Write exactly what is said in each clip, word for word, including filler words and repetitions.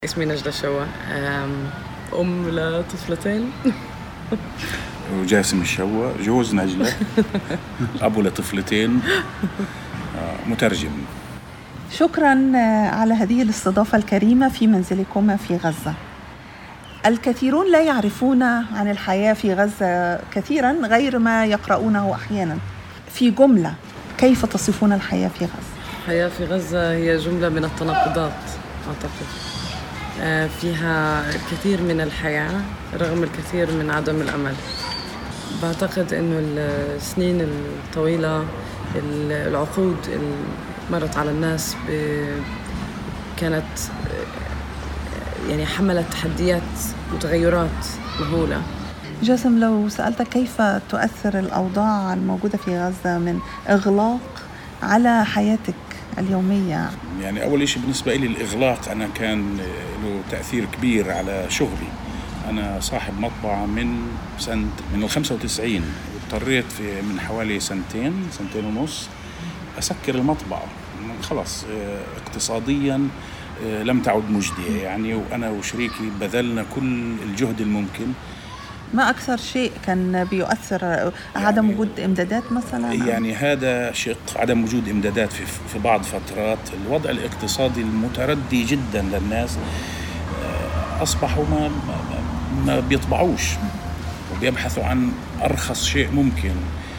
اسمي نجدة شوا، أم لطفلتين. وجاسم الشوا جوز نجلة، أبو لطفلتين، مترجم. شكرا على هذه الاستضافة الكريمة في منزلكما في غزة. الكثيرون لا يعرفون عن الحياة في غزة كثيرا غير ما يقرؤونه أحيانا. في جملة، كيف تصفون الحياة في غزة؟ الحياة في غزة هي جملة من التناقضات أعتقد، فيها الكثير من الحياة رغم الكثير من عدم الأمل. بعتقد أنه السنين الطويلة، العقود اللي مرت على الناس كانت يعني حملت تحديات وتغيرات مهولة. جاسم، لو سألتك كيف تؤثر الأوضاع الموجودة في غزة من إغلاق على حياتك اليومية؟ يعني أول شيء بالنسبة لي الإغلاق أنا كان له تأثير كبير على شغلي. أنا صاحب مطبعة من سنة من الخمسة وتسعين، واضطريت في من حوالي سنتين سنتين ونص أسكر المطبعة. خلاص اقتصاديا لم تعد مجدية يعني، وأنا وشريكي بذلنا كل الجهد الممكن. ما أكثر شيء كان بيؤثر؟ عدم يعني وجود إمدادات مثلا؟ يعني هذا شق، عدم وجود إمدادات في في بعض فترات. الوضع الاقتصادي المتردي جدا للناس، أصبحوا ما ما بيطبعوش وبيبحثوا عن أرخص شيء ممكن.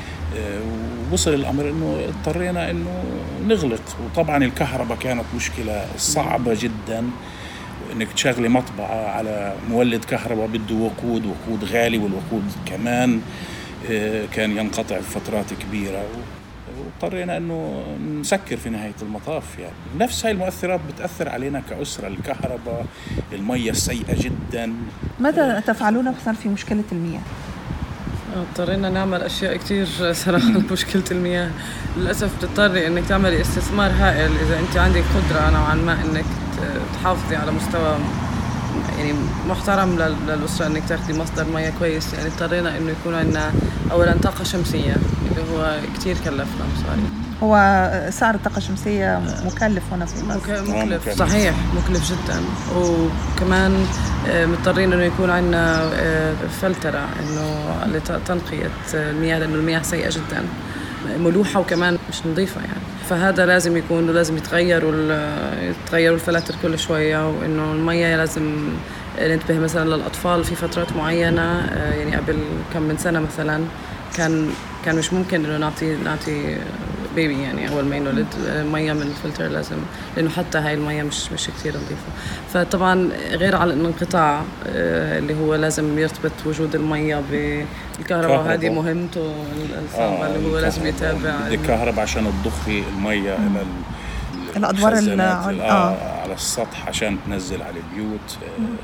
ووصل الأمر إنه اضطرينا إنه نغلق. وطبعا الكهرباء كانت مشكلة صعبة جدا، إنك تشغلي مطبعة على مولد كهرباء بده وقود وقود غالي، والوقود كمان كان ينقطع في فترات كبيرة، واضطرينا إنه نسكر في نهاية المطاف. يعني نفس هاي المؤثرات بتأثر علينا كأسرة. الكهرباء، المية السيئة جدا. ماذا تفعلون مثلا في مشكلة المياه؟ اضطرينا نعمل أشياء كتير صراحة. مشكلة المياه للأسف بتضطري إنك تعملي استثمار هائل إذا أنت عندك قدرة نوعا ما إنك تحافظي على مستوى يعني محترم للأسرة، إنك تاخدي مصدر مياه كويس. يعني اضطرينا إنه يكون عندنا أولا طاقة شمسية اللي هو كتير كلفنا مصاري. هو سعر الطاقة الشمسية مكلف هنا في مصر. مكلف صحيح، مكلف جدا. وكمان مضطرين إنه يكون عندنا فلترة إنه لتنقية المياه، لأنه المياه سيئة جدا، ملوحة وكمان مش نظيفة يعني. فهذا لازم يكون ولازم يتغيروا يتغيروا الفلاتر كل شوية. وإنه المياه لازم ننتبه مثلا للأطفال في فترات معينة. يعني قبل كم من سنة مثلا كان كان مش ممكن إنه نعطي نعطي بيبي يعني أول ما ينولد مياه من الفلتر لازم، لأنه حتى هاي المياه مش مش كتير نظيفة. فطبعا غير على الانقطاع اللي هو لازم يرتبط وجود المياه بالكهرباء، هذه مهمته الصعبة. آه اللي هو لازم يتابع الكهرباء عشان تضخي المياه إلى الأدوار آه على السطح عشان تنزل على البيوت.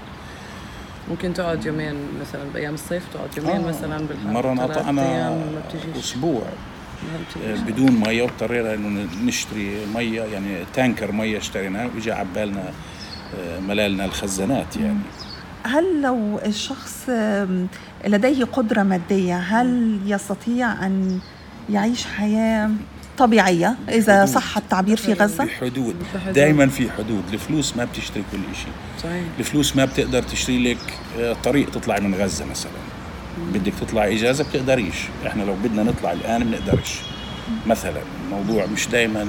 ممكن تقعد يومين مثلا بأيام الصيف، تقعد يومين آه مثلا بالحر. مرة أنا أسبوع بدون مية، واضطرينا إنه نشتري مية يعني تانكر مية اشتريناه وإجا عبالنا ملالنا الخزانات. يعني هل لو الشخص لديه قدرة مادية هل يستطيع أن يعيش حياة طبيعية إذا صح التعبير في غزة؟ بحدود، دائما في حدود. الفلوس ما بتشتري كل شيء. صحيح. الفلوس ما بتقدر تشتري لك طريق تطلع من غزة مثلا. بدك تطلع إجازة بتقدريش. إحنا لو بدنا نطلع الآن بنقدرش مثلا. الموضوع مش دايما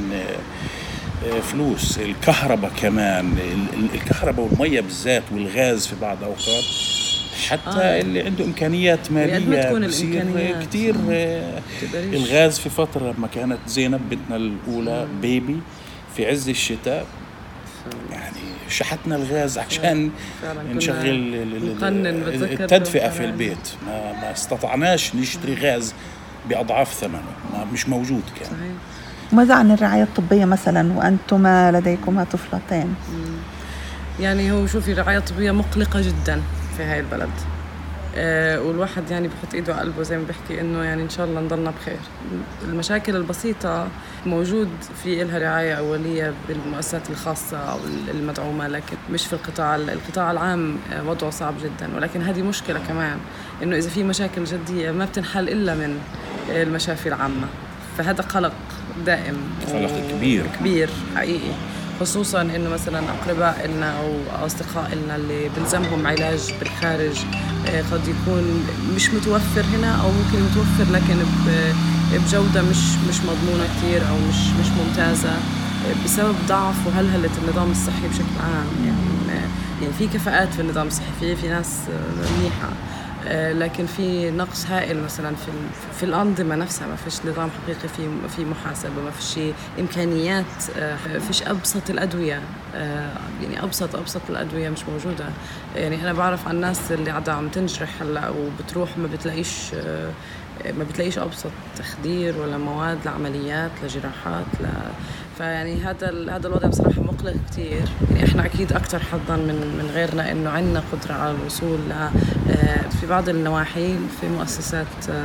فلوس. الكهرباء كمان، الكهرباء والمية بالذات والغاز في بعض أوقات حتى آه. اللي عنده إمكانيات مالية بصير كتير. الغاز في فترة لما كانت زينب بنتنا الأولى مم. بيبي في عز الشتاء يعني شحتنا الغاز عشان نشغل التدفئة في البيت. ما, ما استطعناش نشتري غاز بأضعاف ثمنه، ما مش موجود كان. صحيح. ماذا عن الرعاية الطبية مثلا وأنتما لديكما طفلتين؟ يعني هو شوفي الرعاية الطبية مقلقة جدا في هاي البلد. أه والواحد يعني بحط ايده على قلبه زي ما بحكي انه يعني ان شاء الله نضلنا بخير. المشاكل البسيطة موجود في إلها رعاية أولية بالمؤسسات الخاصة أو المدعومة، لكن مش في القطاع القطاع العام. وضعه صعب جدا. ولكن هذه مشكلة كمان، إنه إذا في مشاكل جدية ما بتنحل إلا من المشافي العامة. فهذا قلق دائم، قلق كبير كبير حقيقي. خصوصا إنه مثلا أقرباء لنا أو أصدقاء لنا اللي بلزمهم علاج بالخارج قد يكون مش متوفر هنا، أو ممكن متوفر لكن بجودة مش مش مضمونة كتير أو مش مش ممتازة بسبب ضعف وهلهلة النظام الصحي بشكل عام. يعني يعني في كفاءات في النظام الصحي، في في ناس منيحة، لكن في نقص هائل مثلا في في الأنظمة نفسها. ما فيش نظام حقيقي في في محاسبة، ما فيش إمكانيات، ما فيش أبسط الأدوية، يعني أبسط أبسط الأدوية مش موجودة. يعني أنا بعرف عن الناس اللي قاعدة عم تنجرح هلا وبتروح ما بتلاقيش ما بتلاقيش أبسط تخدير ولا مواد لعمليات لجراحات ل... فيعني هذا هذا الوضع بصراحة مقلق كتير. يعني إحنا أكيد أكتر حظاً من من غيرنا إنه عندنا قدرة على الوصول ل في بعض النواحي في مؤسسات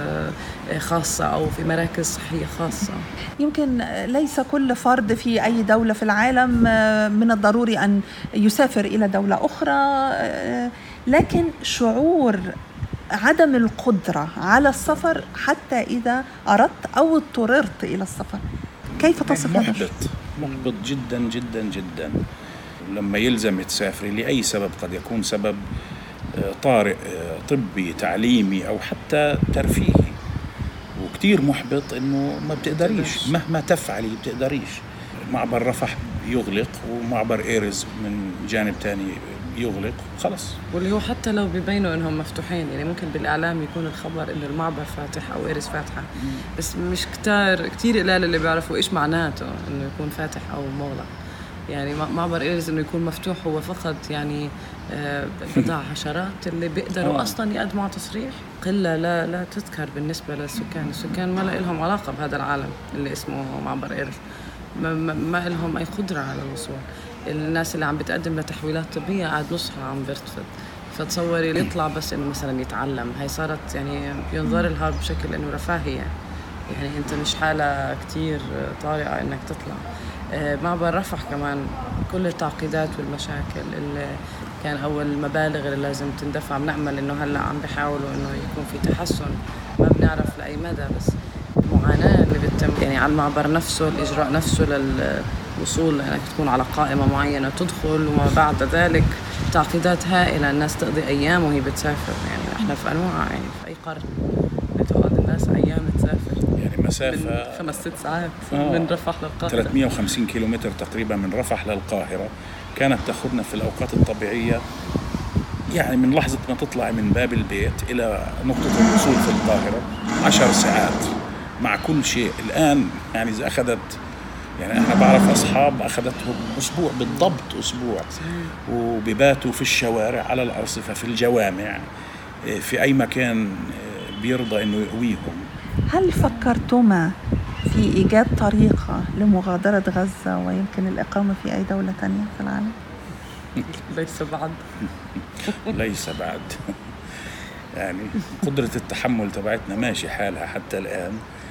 خاصة أو في مراكز صحية خاصة. يمكن ليس كل فرد في أي دولة في العالم من الضروري أن يسافر إلى دولة أخرى، لكن شعور عدم القدرة على السفر حتى إذا أردت أو اضطررت إلى السفر، كيف تصف هذا؟ محبط محبط جدا جدا جدا لما يلزم تسافري لأي سبب، قد يكون سبب طارئ طبي تعليمي أو حتى ترفيهي، وكتير محبط إنه ما بتقدريش مهما تفعلي بتقدريش. معبر رفح يغلق ومعبر إيرز من جانب تاني يغلق خلص، واللي هو حتى لو بيبينوا انهم مفتوحين، يعني ممكن بالاعلام يكون الخبر انه المعبر فاتح او ايرس فاتحه، بس مش كتار كتير قلال اللي بيعرفوا ايش معناته انه يكون فاتح او مغلق. يعني معبر ايرس انه يكون مفتوح هو فقط يعني بضع حشرات اللي بيقدروا اصلا يقدموا على تصريح، قله لا لا تذكر بالنسبه للسكان. السكان ما لهم علاقه بهذا العالم اللي اسمه معبر ايرس، ما, ما, ما لهم اي قدره على الوصول. الناس اللي عم بتقدم لتحويلات طبية قاعد نصها عم بيرتفض، فتصوري اللي يطلع بس إنه مثلا يتعلم، هاي صارت يعني ينظر لها بشكل إنه رفاهية، يعني أنت مش حالة كتير طارئة إنك تطلع. معبر رفح كمان كل التعقيدات والمشاكل اللي كان أول المبالغ اللي لازم تندفع، بنأمل إنه هلأ عم بيحاولوا إنه يكون في تحسن، ما بنعرف لأي مدى، بس المعاناة اللي بتتم يعني على المعبر نفسه، الإجراء نفسه لل وصول انك تكون على قائمة معينة تدخل، وما بعد ذلك تعقيدات هائلة، الناس تقضي ايام وهي بتسافر. يعني احنا في انواع، يعني في اي قرن بتقعد الناس ايام تسافر، يعني مسافة خمس ست ساعات آه. من رفح للقاهرة، ثلاثمئة وخمسين كيلومتر تقريبا من رفح للقاهرة. كانت تأخذنا في الأوقات الطبيعية يعني من لحظة ما تطلع من باب البيت إلى نقطة الوصول في القاهرة عشر ساعات مع كل شيء. الآن يعني إذا أخذت، يعني أنا بعرف أصحاب أخذتهم أسبوع بالضبط، أسبوع، وبيباتوا في الشوارع على الأرصفة في الجوامع في أي مكان بيرضى إنه يقويهم. هل فكرتما في إيجاد طريقة لمغادرة غزة ويمكن الإقامة في أي دولة تانية في العالم؟ ليس بعد ليس بعد يعني قدرة التحمل تبعتنا ماشي حالها حتى الآن،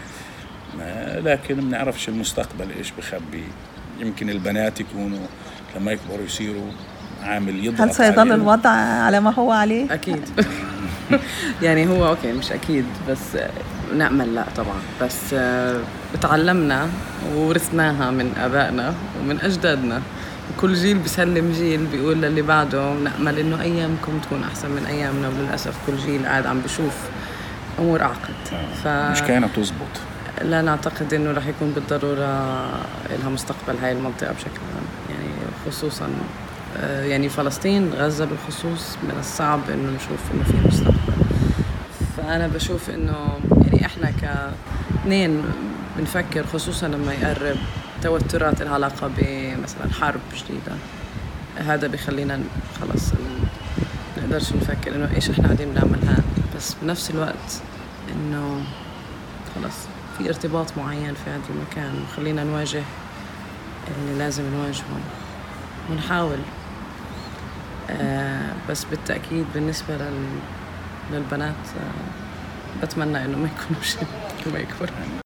لكن ما نعرفش المستقبل إيش بخبي. يمكن البنات يكونوا لما يكبروا يصيروا عامل يضغط. هل سيظل عليهم الوضع على ما هو عليه؟ أكيد يعني هو أوكي مش أكيد، بس نأمل لا طبعا، بس تعلمنا وورثناها من آبائنا ومن أجدادنا، وكل جيل بيسلم جيل بيقول للي بعده نأمل إنه أيامكم تكون أحسن من أيامنا، وللأسف كل جيل قاعد عم بشوف أمور أعقد. ف... مش كانت تزبط. لا نعتقد إنه رح يكون بالضرورة لها مستقبل هاي المنطقة بشكل عام، يعني خصوصاً يعني فلسطين، غزة بالخصوص من الصعب إنه نشوف إنه في مستقبل. فأنا بشوف إنه يعني إحنا كاثنين بنفكر، خصوصاً لما يقرب توترات العلاقة بمثلاً حرب جديدة، هذا بيخلينا خلاص نقدرش نفكر إنه إيش إحنا قاعدين بنعمل هان، بس بنفس الوقت إنه خلاص في ارتباط معين في هذا المكان، وخلينا نواجه اللي لازم نواجهه ونحاول. آه بس بالتأكيد بالنسبة لل... للبنات آه بتمنى إنه ما يكونوش ما يكبروا.